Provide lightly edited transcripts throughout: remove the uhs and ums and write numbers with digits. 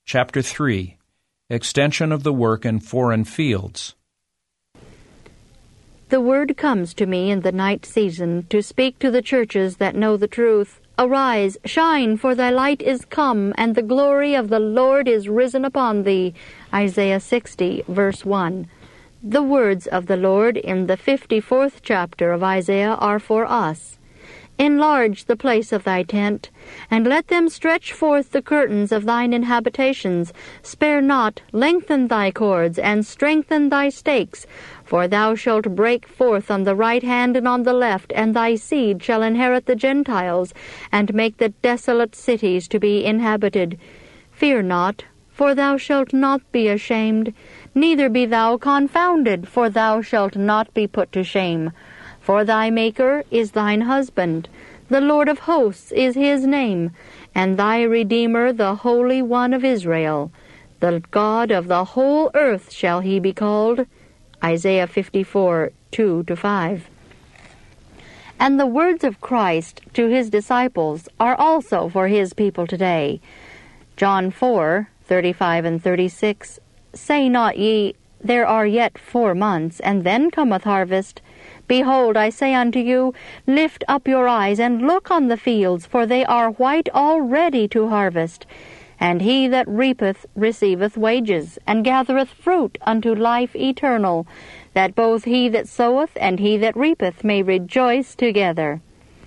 Chapter 3. Extension of the work in foreign fields. The word comes to me in the night season to speak to the churches that know the truth. Arise, shine, for thy light is come, and the glory of the Lord is risen upon thee. Isaiah 60, verse 1. The words of the Lord in the 54th chapter of Isaiah are for us. Enlarge the place of thy tent, and let them stretch forth the curtains of thine inhabitations. Spare not, lengthen thy cords, and strengthen thy stakes. For thou shalt break forth on the right hand and on the left, and thy seed shall inherit the Gentiles, and make the desolate cities to be inhabited. Fear not, for thou shalt not be ashamed, neither be thou confounded, for thou shalt not be put to shame. For thy Maker is thine husband, the Lord of hosts is his name, and thy Redeemer the Holy One of Israel. The God of the whole earth shall he be called. Isaiah 54, 2-5. And the words of Christ to his disciples are also for his people today. John 4, 35 and 36, Say not ye, there are yet 4 months, and then cometh harvest. Behold, I say unto you, lift up your eyes, and look on the fields, for they are white already to harvest. And he that reapeth receiveth wages, and gathereth fruit unto life eternal, that both he that soweth and he that reapeth may rejoice together.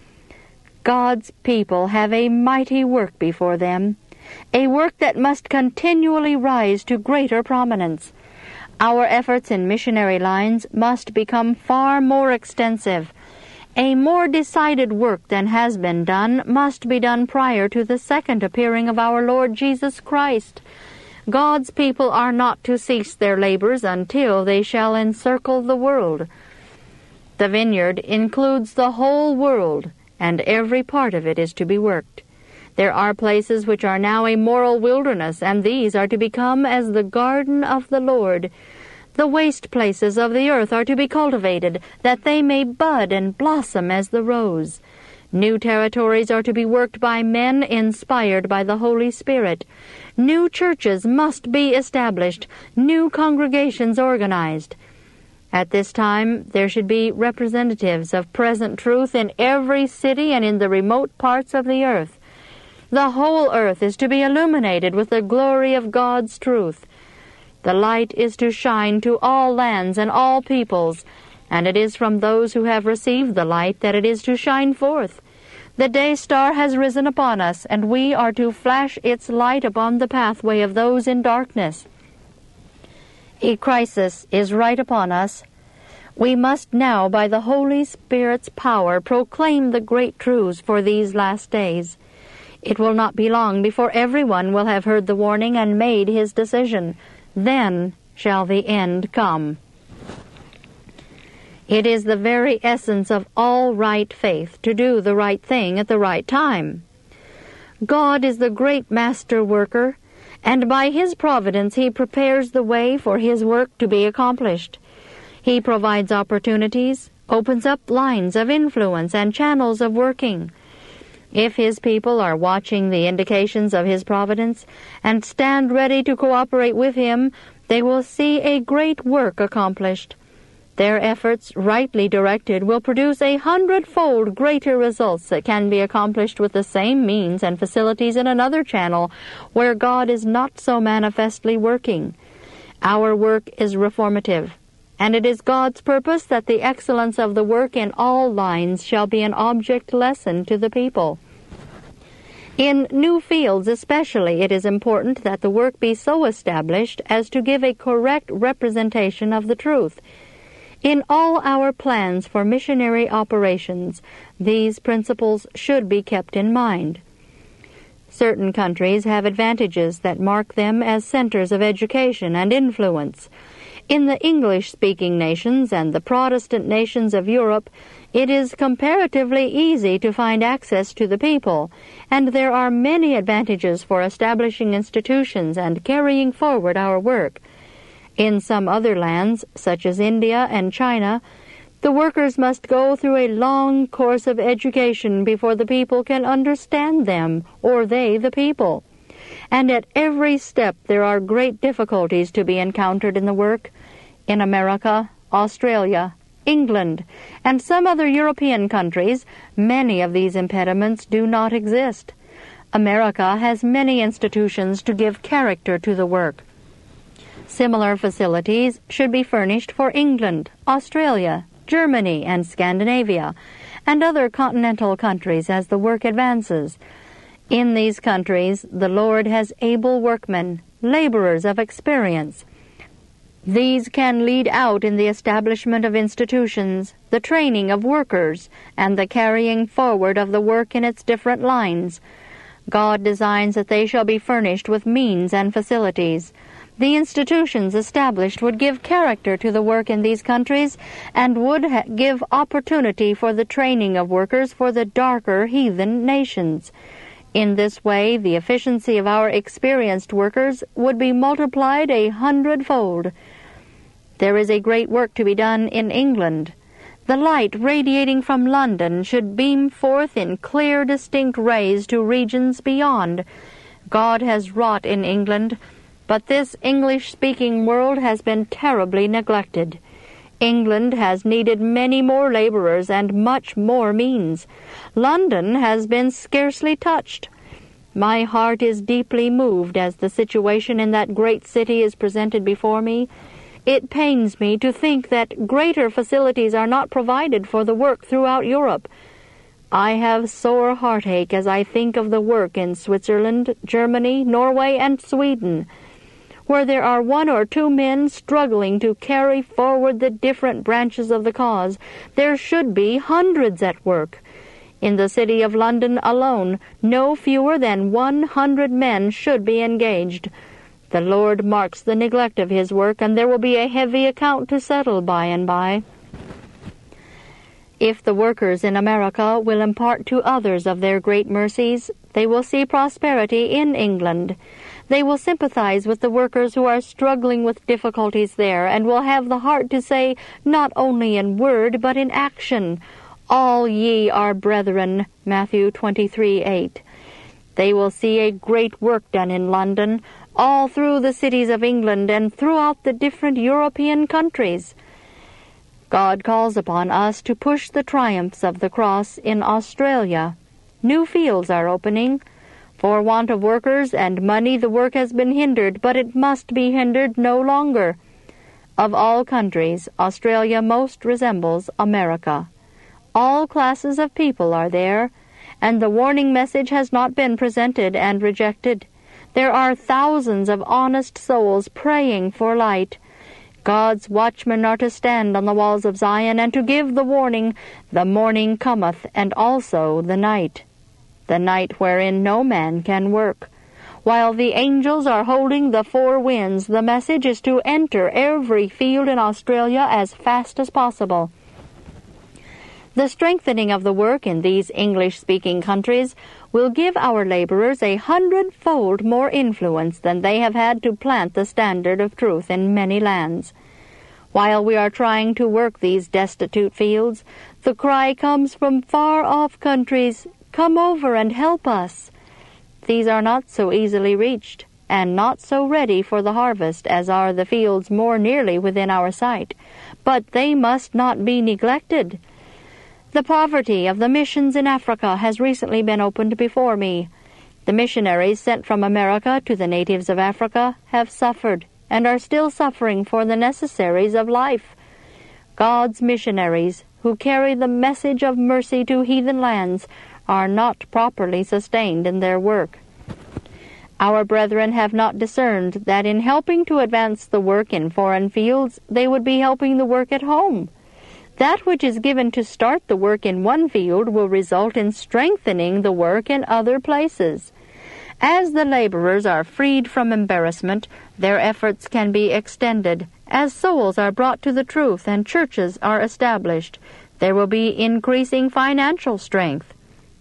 God's people have a mighty work before them, a work that must continually rise to greater prominence. Our efforts in missionary lines must become far more extensive. A more decided work than has been done must be done prior to the second appearing of our Lord Jesus Christ. God's people are not to cease their labors until they shall encircle the world. The vineyard includes the whole world, and every part of it is to be worked. There are places which are now a moral wilderness, and these are to become as the garden of the Lord. The waste places of the earth are to be cultivated, that they may bud and blossom as the rose. New territories are to be worked by men inspired by the Holy Spirit. New churches must be established, new congregations organized. At this time, there should be representatives of present truth in every city and in the remote parts of the earth. The whole earth is to be illuminated with the glory of God's truth. The light is to shine to all lands and all peoples, and it is from those who have received the light that it is to shine forth. The day star has risen upon us, and we are to flash its light upon the pathway of those in darkness. A crisis is right upon us. We must now, by the Holy Spirit's power, proclaim the great truths for these last days. It will not be long before everyone will have heard the warning and made his decision. Then shall the end come. It is the very essence of all right faith to do the right thing at the right time. God is the great master worker, and by his providence he prepares the way for his work to be accomplished. He provides opportunities, opens up lines of influence and channels of working. If his people are watching the indications of his providence and stand ready to cooperate with him, they will see a great work accomplished. Their efforts, rightly directed, will produce 100-fold greater results that can be accomplished with the same means and facilities in another channel where God is not so manifestly working. Our work is reformative, and it is God's purpose that the excellence of the work in all lines shall be an object lesson to the people. In new fields especially, it is important that the work be so established as to give a correct representation of the truth. In all our plans for missionary operations, these principles should be kept in mind. Certain countries have advantages that mark them as centers of education and influence. In the English-speaking nations and the Protestant nations of Europe, it is comparatively easy to find access to the people, and there are many advantages for establishing institutions and carrying forward our work. In some other lands, such as India and China, the workers must go through a long course of education before the people can understand them, or they the people. and at every step there are great difficulties to be encountered in the work. In America, Australia, England, and some other European countries, many of these impediments do not exist. America has many institutions to give character to the work. Similar facilities should be furnished for England, Australia, Germany, and Scandinavia, and other continental countries as the work advances. In these countries, the Lord has able workmen, laborers of experience. These can lead out in the establishment of institutions, the training of workers, and the carrying forward of the work in its different lines. God designs that they shall be furnished with means and facilities. The institutions established would give character to the work in these countries and would give opportunity for the training of workers for the darker heathen nations. In this way, the efficiency of our experienced workers would be multiplied 100-fold. There is a great work to be done in England. The light radiating from London should beam forth in clear, distinct rays to regions beyond. God has wrought in England, but this English-speaking world has been terribly neglected. England has needed many more laborers and much more means. London has been scarcely touched. My heart is deeply moved as the situation in that great city is presented before me. It pains me to think that greater facilities are not provided for the work throughout Europe. I have sore heartache as I think of the work in Switzerland, Germany, Norway, and Sweden, where there are 1 or 2 men struggling to carry forward the different branches of the cause. There should be hundreds at work. In the city of London alone, no fewer than 100 men should be engaged. The Lord marks the neglect of His work, and there will be a heavy account to settle by and by. If the workers in America will impart to others of their great mercies, they will see prosperity in England. They will sympathize with the workers who are struggling with difficulties there, and will have the heart to say, not only in word, but in action, "All ye are brethren," Matthew 23:8. They will see a great work done in London, all through the cities of England, and throughout the different European countries. God calls upon us to push the triumphs of the cross in Australia. New fields are opening. For want of workers and money the work has been hindered, but it must be hindered no longer. Of all countries, Australia most resembles America. All classes of people are there, and the warning message has not been presented and rejected. There are thousands of honest souls praying for light. God's watchmen are to stand on the walls of Zion and to give the warning, "The morning cometh, and also the night wherein no man can work." While the angels are holding the 4 winds, the message is to enter every field in Australia as fast as possible. The strengthening of the work in these English-speaking countries will give our laborers 100-fold more influence than they have had to plant the standard of truth in many lands. While we are trying to work these destitute fields, the cry comes from far-off countries, "Come over and help us." These are not so easily reached, and not so ready for the harvest as are the fields more nearly within our sight, but they must not be neglected. The poverty of the missions in Africa has recently been opened before me. The missionaries sent from America to the natives of Africa have suffered, and are still suffering for the necessaries of life. God's missionaries, who carry the message of mercy to heathen lands, are not properly sustained in their work. Our brethren have not discerned that in helping to advance the work in foreign fields, they would be helping the work at home. That which is given to start the work in one field will result in strengthening the work in other places. As the laborers are freed from embarrassment, their efforts can be extended. As souls are brought to the truth and churches are established, there will be increasing financial strength.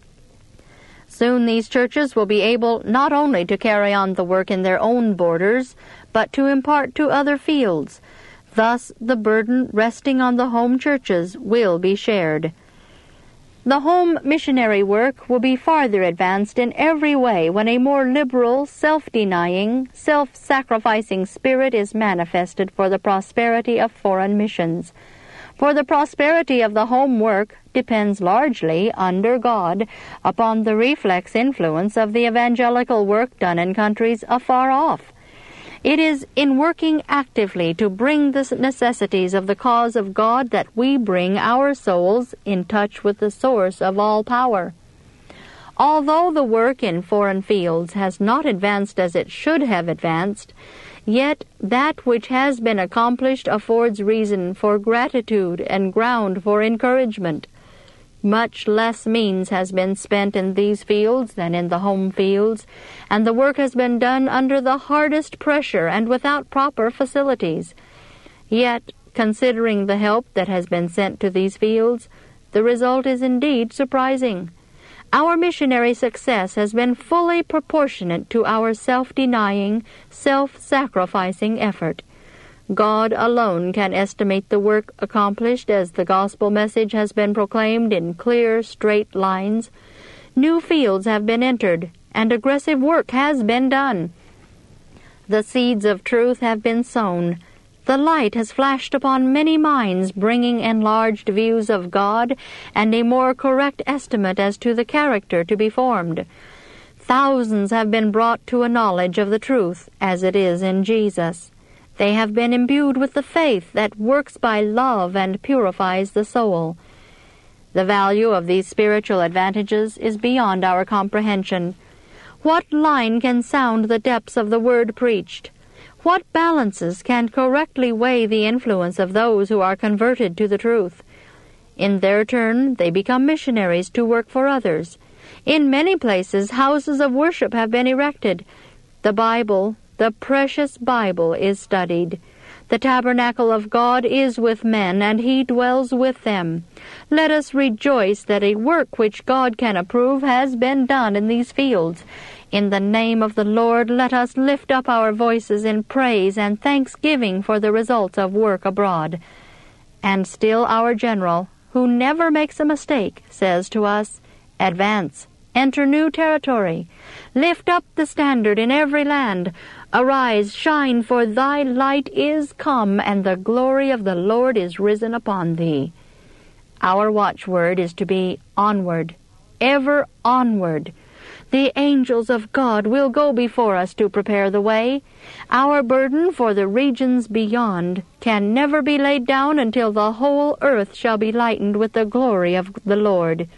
Soon these churches will be able not only to carry on the work in their own borders, but to impart to other fields. Thus the burden resting on the home churches will be shared. The home missionary work will be farther advanced in every way when a more liberal, self-denying, self-sacrificing spirit is manifested for the prosperity of foreign missions. For the prosperity of the home work depends largely, under God, upon the reflex influence of the evangelical work done in countries afar off. It is in working actively to bring the necessities of the cause of God that we bring our souls in touch with the source of all power. Although the work in foreign fields has not advanced as it should have advanced, yet that which has been accomplished affords reason for gratitude and ground for encouragement. Much less means has been spent in these fields than in the home fields, and the work has been done under the hardest pressure and without proper facilities. Yet, considering the help that has been sent to these fields, the result is indeed surprising. Our missionary success has been fully proportionate to our self-denying, self-sacrificing effort. God alone can estimate the work accomplished as the gospel message has been proclaimed in clear, straight lines. New fields have been entered, and aggressive work has been done. The seeds of truth have been sown. The light has flashed upon many minds, bringing enlarged views of God and a more correct estimate as to the character to be formed. Thousands have been brought to a knowledge of the truth as it is in Jesus. They have been imbued with the faith that works by love and purifies the soul. The value of these spiritual advantages is beyond our comprehension. What line can sound the depths of the word preached? What balances can correctly weigh the influence of those who are converted to the truth? In their turn, they become missionaries to work for others. In many places, houses of worship have been erected. The Bible, the precious Bible, is studied. The tabernacle of God is with men, and He dwells with them. Let us rejoice that a work which God can approve has been done in these fields. In the name of the Lord, let us lift up our voices in praise and thanksgiving for the results of work abroad. And still our general, who never makes a mistake, says to us, "Advance, enter new territory. Lift up the standard in every land. Arise, shine, for thy light is come, and the glory of the Lord is risen upon thee." Our watchword is to be onward, ever onward. The angels of God will go before us to prepare the way. Our burden for the regions beyond can never be laid down until the whole earth shall be lightened with the glory of the Lord.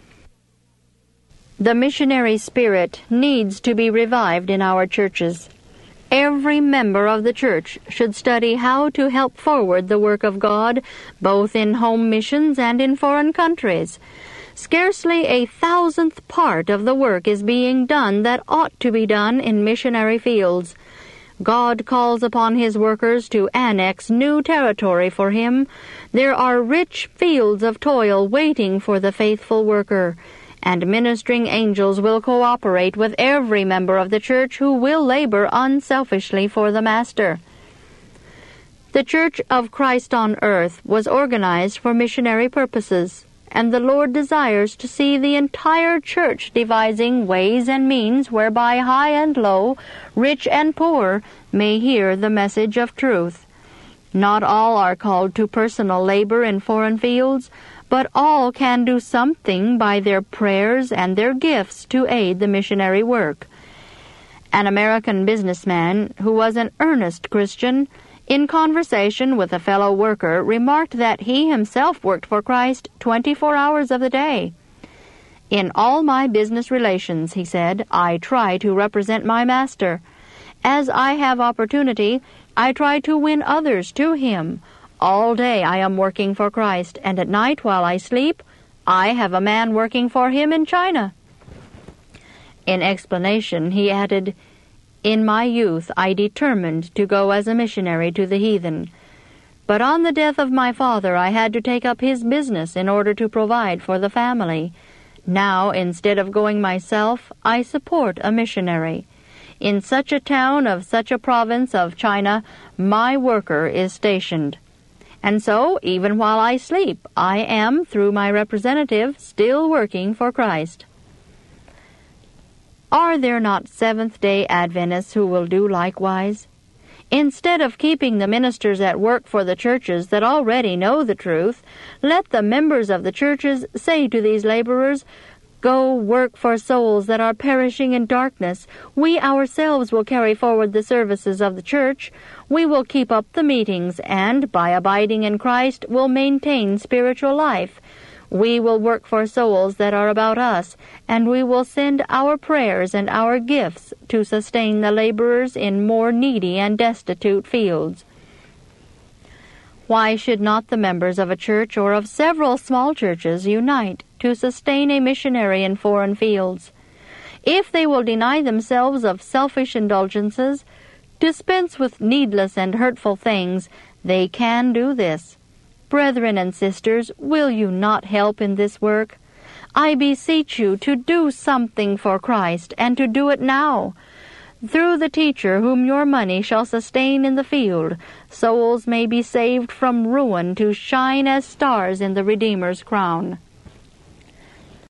The missionary spirit needs to be revived in our churches. Every member of the church should study how to help forward the work of God, both in home missions and in foreign countries. Scarcely 1,000th part of the work is being done that ought to be done in missionary fields. God calls upon His workers to annex new territory for Him. There are rich fields of toil waiting for the faithful worker, and ministering angels will cooperate with every member of the church who will labor unselfishly for the Master. The Church of Christ on earth was organized for missionary purposes, and the Lord desires to see the entire church devising ways and means whereby high and low, rich and poor, may hear the message of truth. Not all are called to personal labor in foreign fields, but all can do something by their prayers and their gifts to aid the missionary work. An American businessman who was an earnest Christian, in conversation with a fellow worker, remarked that he himself worked for Christ 24 hours of the day. "In all my business relations," he said, "I try to represent my Master. As I have opportunity, I try to win others to Him. All day I am working for Christ, and at night while I sleep, I have a man working for Him in China." In explanation, he added, "In my youth I determined to go as a missionary to the heathen. But on the death of my father I had to take up his business in order to provide for the family. Now, instead of going myself, I support a missionary. In such a town of such a province of China, my worker is stationed." And so, even while I sleep, I am, through my representative, still working for Christ. Are there not Seventh-day Adventists who will do likewise? Instead of keeping the ministers at work for the churches that already know the truth, let the members of the churches say to these laborers, "Go work for souls that are perishing in darkness. We ourselves will carry forward the services of the church. We will keep up the meetings, and, by abiding in Christ, will maintain spiritual life. We will work for souls that are about us, and we will send our prayers and our gifts to sustain the laborers in more needy and destitute fields." Why should not the members of a church or of several small churches unite to sustain a missionary in foreign fields? If they will deny themselves of selfish indulgences, dispense with needless and hurtful things, they can do this. Brethren and sisters, will you not help in this work? I beseech you to do something for Christ, and to do it now. Through the teacher whom your money shall sustain in the field, souls may be saved from ruin to shine as stars in the Redeemer's crown.